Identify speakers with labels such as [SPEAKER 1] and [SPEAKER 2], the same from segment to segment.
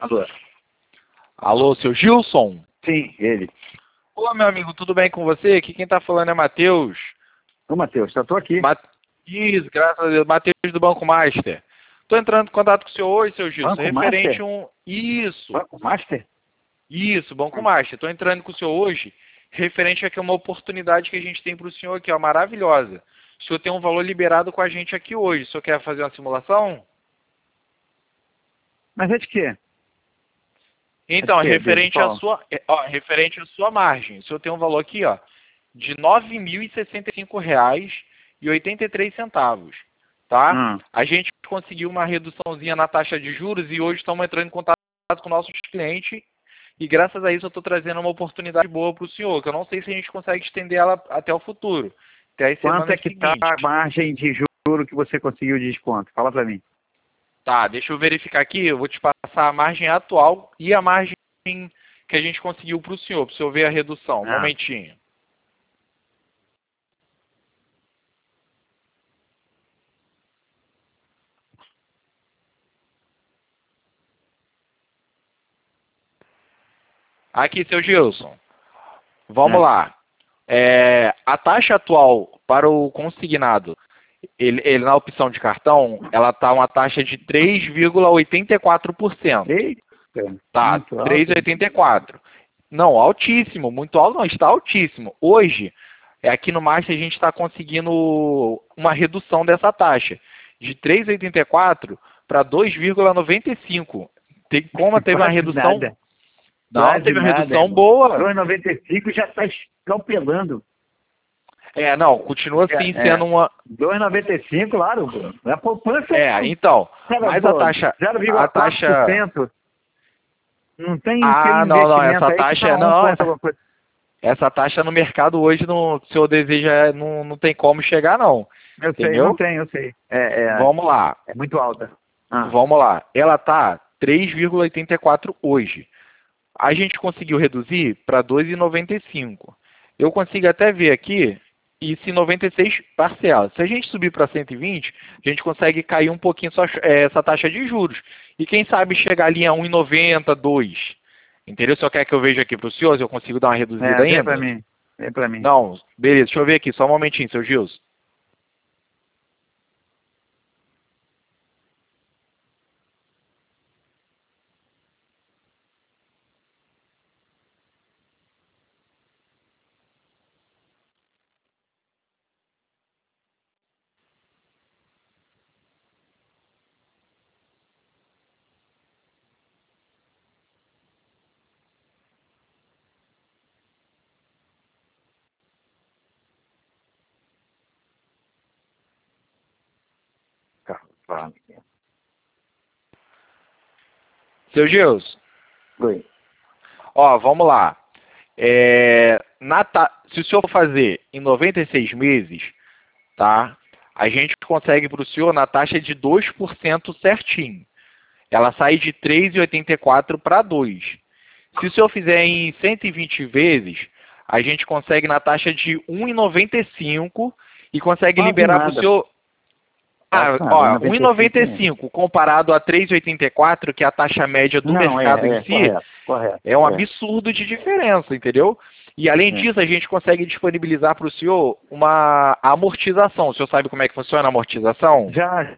[SPEAKER 1] Alô?
[SPEAKER 2] Alô, seu Gilson?
[SPEAKER 1] Sim, ele.
[SPEAKER 2] Olá, meu amigo, tudo bem com você? Aqui quem tá falando é Matheus.
[SPEAKER 1] Ô, Matheus, eu tô aqui.
[SPEAKER 2] Isso, graças a Deus, Matheus do Banco Master. Tô entrando em contato com o senhor hoje, seu Gilson,
[SPEAKER 1] Banco
[SPEAKER 2] referente
[SPEAKER 1] Master?
[SPEAKER 2] a um... Isso,
[SPEAKER 1] Banco Master?
[SPEAKER 2] isso, Banco Master. Tô entrando com o senhor hoje, referente aqui a uma oportunidade que a gente tem para o senhor aqui, ó, maravilhosa. O senhor tem um valor liberado com a gente aqui hoje. O senhor quer fazer uma simulação?
[SPEAKER 1] Mas é de quê?
[SPEAKER 2] Então,
[SPEAKER 1] É de quê,
[SPEAKER 2] referente à
[SPEAKER 1] pessoal?
[SPEAKER 2] referente à sua margem. O senhor tem um valor aqui, ó, de R$ 9.065,83, tá? A gente conseguiu uma reduçãozinha na taxa de juros e hoje estamos entrando em contato com nossos clientes e graças a isso eu estou trazendo uma oportunidade boa para o senhor, que eu não sei se a gente consegue estender ela até o futuro, até as
[SPEAKER 1] Quanto é
[SPEAKER 2] semanas
[SPEAKER 1] que está
[SPEAKER 2] seguintes.
[SPEAKER 1] a margem de juro que você conseguiu de desconto? Fala pra mim.
[SPEAKER 2] Tá, deixa eu verificar aqui, eu vou te passar a margem atual e a margem que a gente conseguiu para o senhor ver a redução. Um momentinho. Aqui, seu Gilson. Vamos lá. A taxa atual para o consignado, ele na opção de cartão, ela está uma taxa de 3,84%.
[SPEAKER 1] Eita,
[SPEAKER 2] Tá,
[SPEAKER 1] muito alto.
[SPEAKER 2] 3,84%. Não, altíssimo, muito alto não, está altíssimo. Hoje, aqui no Master a gente está conseguindo uma redução dessa taxa, de 3,84 para 2,95. Como teve uma
[SPEAKER 1] Quase
[SPEAKER 2] redução...
[SPEAKER 1] nada.
[SPEAKER 2] Não,
[SPEAKER 1] Quase
[SPEAKER 2] teve uma
[SPEAKER 1] nada,
[SPEAKER 2] redução
[SPEAKER 1] irmão.
[SPEAKER 2] boa.
[SPEAKER 1] 2,95 já está escalpelando.
[SPEAKER 2] Não, continua assim sendo uma...
[SPEAKER 1] 2,95, claro. A poupança
[SPEAKER 2] Então,
[SPEAKER 1] cara,
[SPEAKER 2] mas
[SPEAKER 1] pô,
[SPEAKER 2] a taxa...
[SPEAKER 1] 0,4%. Não tem
[SPEAKER 2] Ah, não,
[SPEAKER 1] investimento
[SPEAKER 2] essa
[SPEAKER 1] aí que
[SPEAKER 2] taxa...
[SPEAKER 1] tá
[SPEAKER 2] Não,
[SPEAKER 1] alguma coisa.
[SPEAKER 2] essa taxa no mercado hoje, se o senhor deseja, não tem como chegar, não.
[SPEAKER 1] Eu sei,
[SPEAKER 2] Entendeu?
[SPEAKER 1] não tem, eu sei.
[SPEAKER 2] Vamos lá.
[SPEAKER 1] É muito alta.
[SPEAKER 2] Vamos lá. Ela tá 3,84 hoje. A gente conseguiu reduzir para 2,95. Eu consigo até ver aqui, e se 96 parcelas. Se a gente subir para 120, a gente consegue cair um pouquinho essa taxa de juros. E quem sabe chegar ali a 1,90, 2. Entendeu? Só quer que eu veja aqui para o senhor, se eu consigo dar uma reduzida
[SPEAKER 1] Vem
[SPEAKER 2] ainda?
[SPEAKER 1] pra mim. Vem pra mim.
[SPEAKER 2] Não, beleza. Deixa eu ver aqui, só um momentinho, seu Gilson.
[SPEAKER 1] Fala.
[SPEAKER 2] Seu Gilson.
[SPEAKER 1] Oi.
[SPEAKER 2] Ó, vamos lá. Se o senhor for fazer em 96 meses, tá? A gente consegue para o senhor na taxa de 2% certinho. Ela sai de 3,84 para 2. Se o senhor fizer em 120 vezes, a gente consegue na taxa de 1,95 e consegue liberar para o senhor... ó, 1,95 comparado a 3,84, que é a taxa média do mercado em si,
[SPEAKER 1] correto.
[SPEAKER 2] é um absurdo de diferença, entendeu? E além disso, a gente consegue disponibilizar para o senhor uma amortização. O senhor sabe como é que funciona a amortização?
[SPEAKER 1] Já.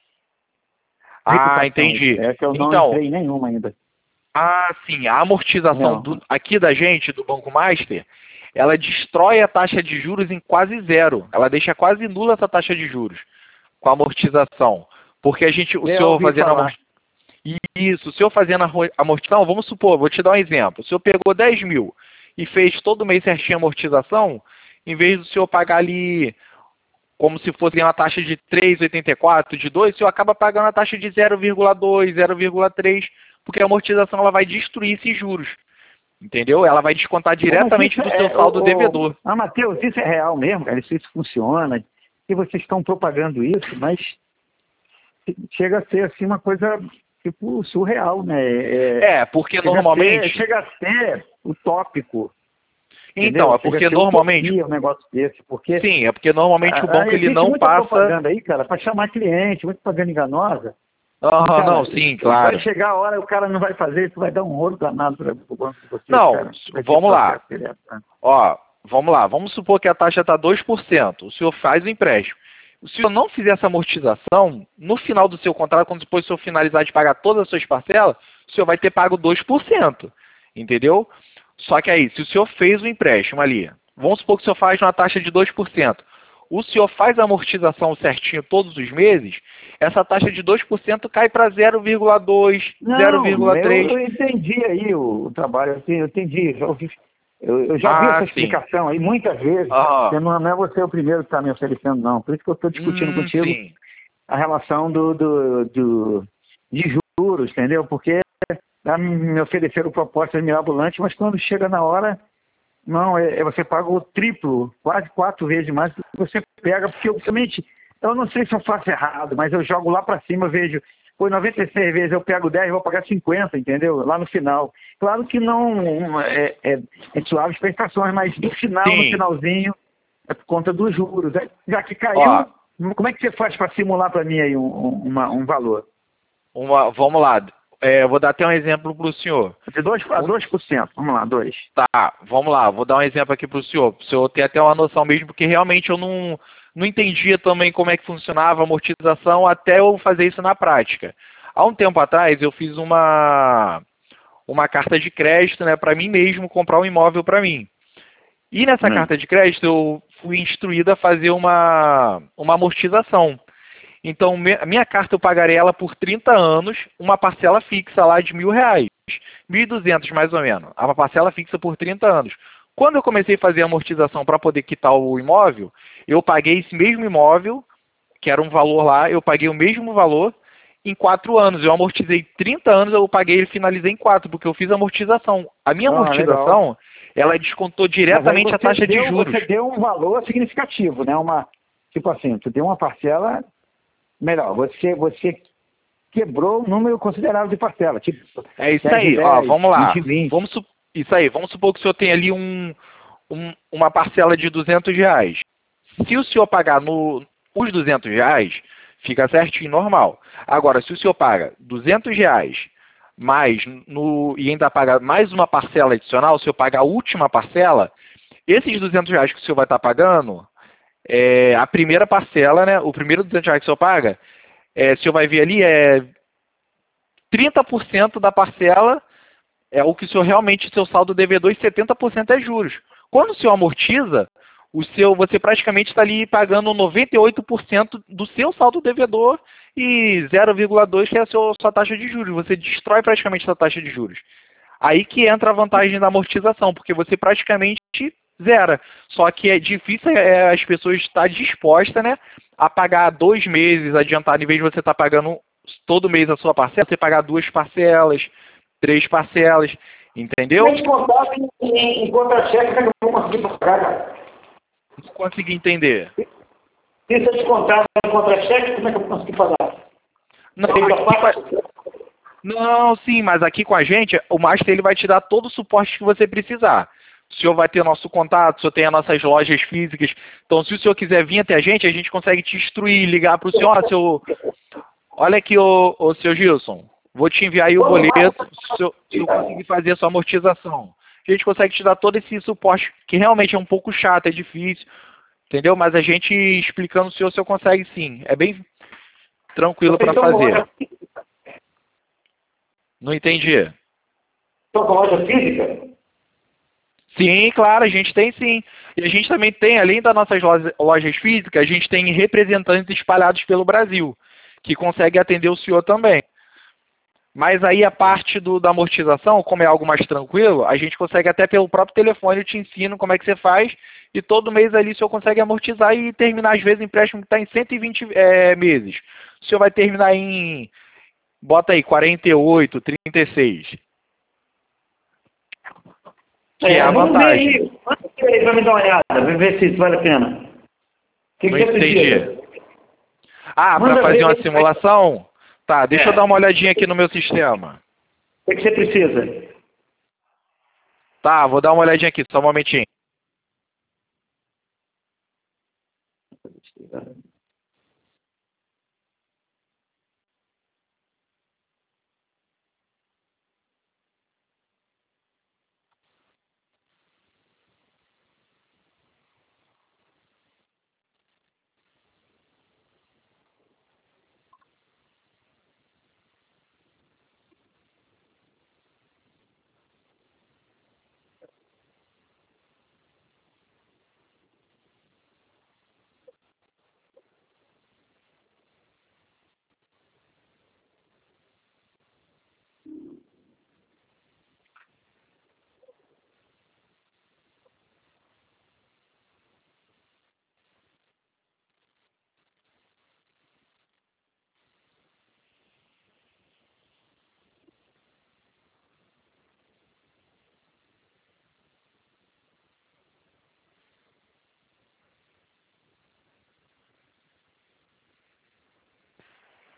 [SPEAKER 2] Entendi.
[SPEAKER 1] É que eu não
[SPEAKER 2] Então,
[SPEAKER 1] entrei em nenhuma ainda.
[SPEAKER 2] sim, a amortização aqui da gente, do Banco Master, ela destrói a taxa de juros em quase zero. Ela deixa quase nula essa taxa de juros com a amortização. Porque o senhor fazendo Isso, o senhor fazendo a amortização, vamos supor, vou te dar um exemplo. O senhor pegou 10 mil e fez todo mês certinho a amortização, em vez do senhor pagar ali como se fosse uma taxa de 3,84, de 2, o senhor acaba pagando a taxa de 0,2, 0,3, porque a amortização ela vai destruir esses juros. Entendeu? Ela vai descontar diretamente do seu saldo devedor.
[SPEAKER 1] Matheus, isso é real mesmo, cara? Isso funciona? E vocês estão propagando isso, mas chega a ser assim uma coisa tipo surreal, né?
[SPEAKER 2] Porque normalmente...
[SPEAKER 1] Chega a ser utópico.
[SPEAKER 2] Então, é porque normalmente...
[SPEAKER 1] um negócio desse, porque...
[SPEAKER 2] Sim, é porque normalmente o banco ele não
[SPEAKER 1] muita
[SPEAKER 2] passa...
[SPEAKER 1] propaganda aí, cara, para chamar cliente, muita propaganda enganosa.
[SPEAKER 2] Aham, não, sim, claro.
[SPEAKER 1] Vai chegar a hora, o cara não vai fazer, isso vai dar um rolo danado para o banco de vocês.
[SPEAKER 2] Não,
[SPEAKER 1] cara.
[SPEAKER 2] vamos lá. Ó, vamos lá. Vamos supor que a taxa está 2%. O senhor faz o empréstimo. Se o senhor não fizer essa amortização, no final do seu contrato, quando depois o senhor finalizar de pagar todas as suas parcelas, o senhor vai ter pago 2%. Entendeu? Só que aí, se o senhor fez o empréstimo ali, vamos supor que o senhor faz uma taxa de 2%. O senhor faz a amortização certinho todos os meses, essa taxa de 2% cai para 0,2, 0,3.
[SPEAKER 1] Eu entendi aí o trabalho, eu entendi. Eu já vi essa explicação aí muitas vezes. Não é você o primeiro que está me oferecendo, não. Por isso que eu estou discutindo contigo a relação de juros, entendeu? Porque me ofereceram propostas mirabolantes, mas quando chega na hora, não, você paga o triplo, quase 4 vezes mais do que você pega, porque eu não sei se eu faço errado, mas eu jogo lá para cima, vejo, 96 vezes eu pego 10, vou pagar 50, entendeu? Lá no final. Claro que não é suaves prestações, mas no finalzinho, é por conta dos juros. Já que caiu, como é que você faz para simular para mim aí um valor?
[SPEAKER 2] Vamos lá. Vou dar até um exemplo para o senhor.
[SPEAKER 1] De 2%, vamos lá, 2.
[SPEAKER 2] Tá, vamos lá. Vou dar um exemplo aqui para o senhor ter até uma noção mesmo, porque realmente eu não entendia também como é que funcionava a amortização até eu fazer isso na prática. Há um tempo atrás eu fiz uma carta de crédito, né, para mim mesmo comprar um imóvel para mim. E nessa carta de crédito eu fui instruído a fazer uma amortização. Então, a minha carta eu pagarei ela por 30 anos, uma parcela fixa lá de R$1.000, 1.200 mais ou menos, uma parcela fixa por 30 anos. Quando eu comecei a fazer a amortização para poder quitar o imóvel, eu paguei esse mesmo imóvel, que era um valor lá, eu paguei o mesmo valor em 4 anos. Eu amortizei 30 anos, eu paguei e finalizei em 4, porque eu fiz a amortização. A minha amortização, ela descontou diretamente a taxa de juros.
[SPEAKER 1] Você deu um valor significativo, né? Tipo assim, tu deu uma parcela... Melhor, você quebrou um número considerável de parcela. Tipo,
[SPEAKER 2] é isso aí, 10, vamos lá.
[SPEAKER 1] 20.
[SPEAKER 2] Isso aí, vamos supor que o senhor tem ali uma parcela de R$200. Se o senhor pagar os R$200, fica certinho, normal. Agora, se o senhor paga R$200 e ainda paga mais uma parcela adicional, se o senhor pagar a última parcela, esses R$200 que o senhor vai estar pagando... a primeira parcela, né? O primeiro R$200 que o senhor paga, o senhor vai ver ali, 30% da parcela é o que o senhor realmente, seu saldo devedor, e 70% é juros. Quando o senhor amortiza, você praticamente está ali pagando 98% do seu saldo devedor e 0,2% que é a sua taxa de juros. Você destrói praticamente essa taxa de juros. Aí que entra a vantagem da amortização, porque você praticamente zera. Só que é difícil as pessoas estar dispostas, né, a pagar 2 meses adiantado, em vez de você estar pagando todo mês a sua parcela, você pagar 2 parcelas, 3 parcelas, entendeu?
[SPEAKER 1] Se descontar em contra-cheque, como é que eu vou conseguir pagar, cara?
[SPEAKER 2] Não consegui entender.
[SPEAKER 1] Se eu descontar em contra-cheque, como é que eu vou conseguir pagar?
[SPEAKER 2] Não, sim, mas aqui com a gente, o Master ele vai te dar todo o suporte que você precisar. O senhor vai ter nosso contato, o senhor tem as nossas lojas físicas. Então, se o senhor quiser vir até a gente consegue te instruir, ligar para o senhor. Olha aqui, ô seu Gilson, vou te enviar aí o boleto, se eu conseguir fazer a sua amortização. A gente consegue te dar todo esse suporte, que realmente é um pouco chato, é difícil, entendeu? Mas a gente explicando o senhor consegue sim. É bem tranquilo para fazer. Não entendi.
[SPEAKER 1] Estou com loja física?
[SPEAKER 2] Sim, claro, a gente tem sim. E a gente também tem, além das nossas lojas físicas, a gente tem representantes espalhados pelo Brasil, que conseguem atender o senhor também. Mas aí a parte da amortização, como é algo mais tranquilo, a gente consegue até pelo próprio telefone, eu te ensino como é que você faz, e todo mês ali o senhor consegue amortizar e terminar, às vezes, o empréstimo que está em 120 meses. O senhor vai terminar bota aí, 48, 36. Que é a vantagem.
[SPEAKER 1] Vamos ver aí para me dar uma olhada, para ver se isso vale a pena. O que você precisa?
[SPEAKER 2] Para fazer uma simulação? Tá, deixa eu dar uma olhadinha aqui no meu sistema.
[SPEAKER 1] O que você precisa?
[SPEAKER 2] Tá, vou dar uma olhadinha aqui, só um momentinho.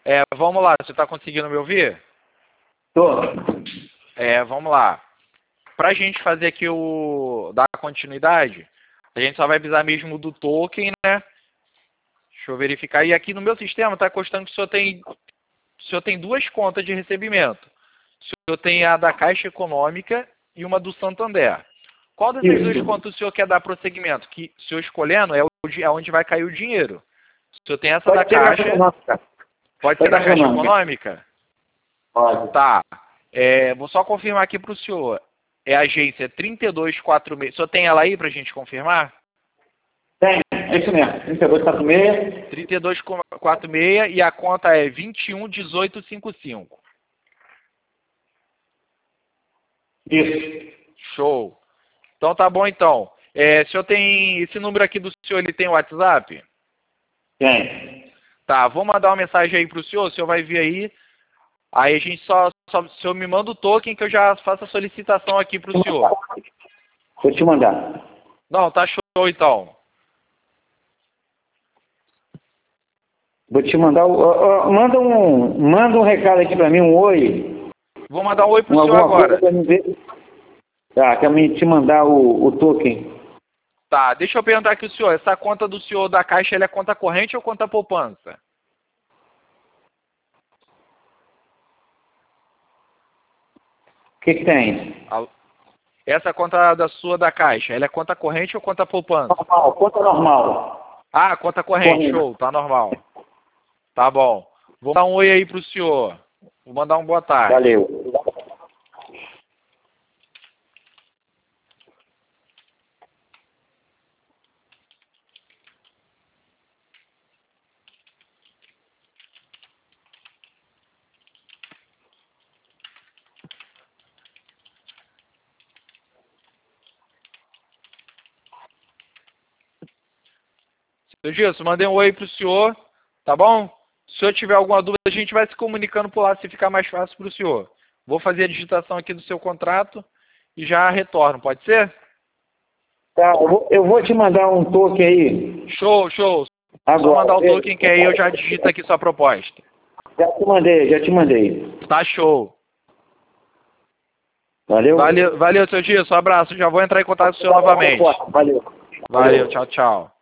[SPEAKER 2] Vamos lá, você está conseguindo me ouvir?
[SPEAKER 1] Tô.
[SPEAKER 2] Vamos lá. Para a gente fazer aqui dar continuidade, a gente só vai precisar mesmo do token, né? Deixa eu verificar. E aqui no meu sistema está constando que o senhor tem duas contas de recebimento. O senhor tem a da Caixa Econômica e uma do Santander. Qual dessas duas contas o senhor quer dar prosseguimento? Que o senhor escolhendo é onde vai cair o dinheiro. O senhor tem essa da Caixa. Pode ser da Caixa Econômica?
[SPEAKER 1] Pode.
[SPEAKER 2] Tá. Vou só confirmar aqui para o senhor. É a agência 3246. O senhor tem ela aí para a gente confirmar?
[SPEAKER 1] Tem, é isso mesmo. 3246.
[SPEAKER 2] 3246 e a conta é 211855.
[SPEAKER 1] Isso.
[SPEAKER 2] Show. Então tá bom então. O senhor tem esse número aqui do senhor, ele tem WhatsApp?
[SPEAKER 1] Tem.
[SPEAKER 2] Tá, vou mandar uma mensagem aí pro senhor vai vir aí. Aí a gente o senhor me manda o token que eu já faço a solicitação aqui pro senhor.
[SPEAKER 1] Vou te mandar.
[SPEAKER 2] Não, tá show então.
[SPEAKER 1] Vou te mandar manda um recado aqui pra mim, um oi.
[SPEAKER 2] Vou mandar um oi pro senhor agora.
[SPEAKER 1] Tá, quer me te mandar o token.
[SPEAKER 2] Tá, deixa eu perguntar aqui o senhor, essa conta do senhor da Caixa, ela é conta corrente ou conta poupança?
[SPEAKER 1] O que tem?
[SPEAKER 2] Essa conta da sua da Caixa, ela é conta corrente ou conta poupança?
[SPEAKER 1] Normal, conta normal.
[SPEAKER 2] Ah, conta corrente, show, tá normal. Tá bom. Vou dar um oi aí pro senhor. Vou mandar um boa tarde.
[SPEAKER 1] Valeu.
[SPEAKER 2] Seu Gilson, mandei um oi pro senhor, tá bom? Se o senhor tiver alguma dúvida, a gente vai se comunicando por lá, se ficar mais fácil pro senhor. Vou fazer a digitação aqui do seu contrato e já retorno, pode ser?
[SPEAKER 1] Tá, eu vou te mandar um token aí.
[SPEAKER 2] Show.
[SPEAKER 1] Agora,
[SPEAKER 2] só mandar o token que aí eu já digito aqui sua proposta.
[SPEAKER 1] Já te mandei.
[SPEAKER 2] Tá show.
[SPEAKER 1] Valeu?
[SPEAKER 2] Valeu, seu Gilson, um abraço. Já vou entrar em contato com o senhor novamente.
[SPEAKER 1] Valeu.
[SPEAKER 2] Valeu, tchau.